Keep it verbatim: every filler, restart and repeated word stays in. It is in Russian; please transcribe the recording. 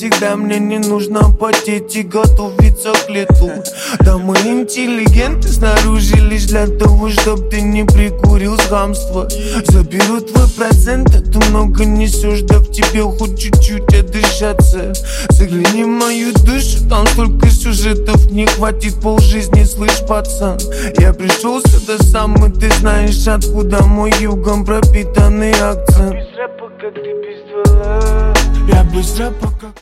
всегда, мне не нужно потеть и готовиться к лету. Да мы интеллигенты снаружи лишь для того, чтоб ты не прикурил с хамства. Заберу твой процент, а ты много несешь, да в тебе хоть чуть-чуть отдышаться. Загляни в мою душу, там столько сюжетов, не хватит полжизни, слышь, пацан. Я пришел сюда сам, и ты знаешь, откуда мой югом пропитанный акцент. Без рэпа, как ты без ствола. Я без рэпа, как...